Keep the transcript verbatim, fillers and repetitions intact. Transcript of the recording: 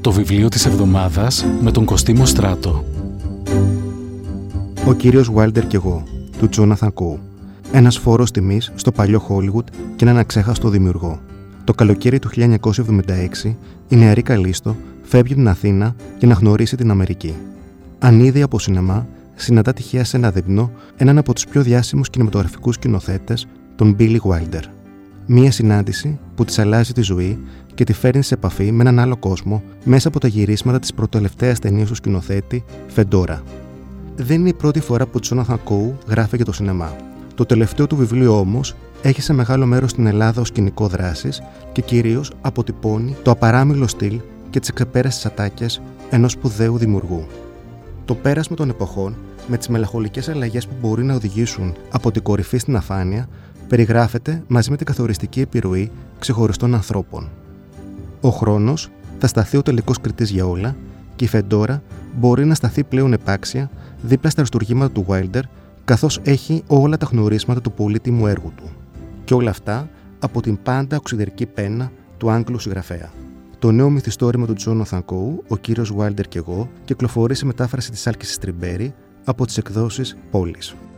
Το βιβλίο της εβδομάδας με τον Κωστή Μοστράτο. Ο κύριος Wilder και εγώ, του Τζόναθαν Κόου. Ένας φόρος τιμής στο παλιό Χόλιγουτ και έναν αξέχαστο δημιουργό. Το καλοκαίρι του χίλια εννιακόσια εβδομήντα έξι, η νεαρή Καλίστο φεύγει την Αθήνα για να γνωρίσει την Αμερική. Ανίδια από σινεμά, συναντά τυχαία σε ένα δείπνο έναν από τους πιο διάσημους κινηματογραφικούς σκηνοθέτες, τον Billy Wilder. Μία συνάντηση που της αλλάζει τη ζωή και τη φέρνει σε επαφή με έναν άλλο κόσμο μέσα από τα γυρίσματα της προτελευταίας ταινίας του σκηνοθέτη, Φεντόρα. Δεν είναι η πρώτη φορά που ο Τζόναθαν Κόου γράφει για το σινεμά. Το τελευταίο του βιβλίο όμως έχει σε μεγάλο μέρος στην Ελλάδα ως σκηνικό δράσης και κυρίως αποτυπώνει το απαράμιλο στυλ και τις εξαπέραστες ατάκες ενός σπουδαίου δημιουργού. Το πέρασμα των εποχών, με τις μελαγχολικές αλλαγές που μπορεί να οδηγήσουν από την κορυφή στην αφάνεια, περιγράφεται μαζί με την καθοριστική επιρροή ξεχωριστών ανθρώπων. Ο χρόνος θα σταθεί ο τελικός κριτής για όλα και η Φεντόρα μπορεί να σταθεί πλέον επάξια δίπλα στα αριστουργήματα του Wilder, καθώς έχει όλα τα γνωρίσματα του πολύτιμου έργου του. Και όλα αυτά από την πάντα οξυδερκή πένα του Άγγλου συγγραφέα. Το νέο μυθιστόρημα του Τζόναθαν Κόου, ο κύριος Wilder και εγώ, κυκλοφορεί σε μετάφραση της Άλκησης Τριμπέρη από τις εκδόσεις Πόλης.